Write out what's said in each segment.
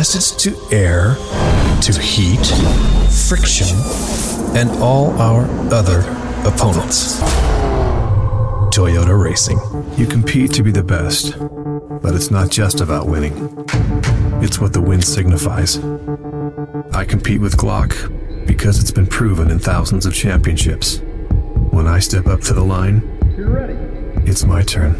message to air, to heat, friction, and all our other opponents. Toyota Racing. You compete to be the best, but it's not just about winning. It's what the win signifies. I compete with Glock because it's been proven in thousands of championships. When I step up to the line, it's my turn.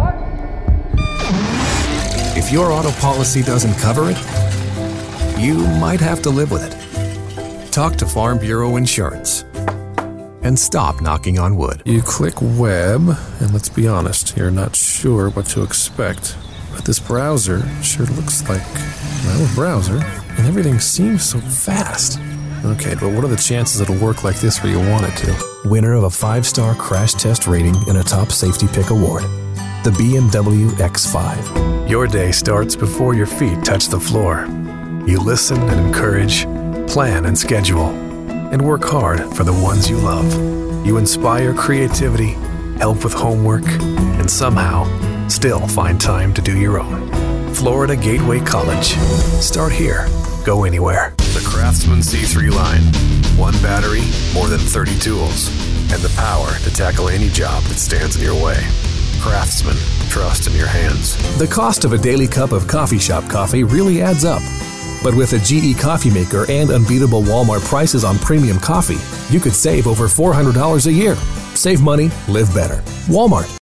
If your auto policy doesn't cover it, you might have to live with it. Talk to Farm Bureau Insurance and stop knocking on wood. You click web, and let's be honest, you're not sure what to expect. But this browser sure looks like, well, a browser, and everything seems so fast. Okay, but what are the chances it'll work like this where you want it to? Winner of a 5-star crash test rating and a top safety pick award. The BMW X5. Your day starts before your feet touch the floor. You listen and encourage, plan and schedule, and work hard for the ones you love. You inspire creativity, help with homework, and somehow still find time to do your own. Florida Gateway College. Start here. Go anywhere. The Craftsman C3 line. One battery, more than 30 tools, and the power to tackle any job that stands in your way. Craftsman, trust in your hands. The cost of a daily cup of coffee shop coffee really adds up. But with a GE coffee maker and unbeatable Walmart prices on premium coffee, you could save over $400 a year. Save money, live better. Walmart.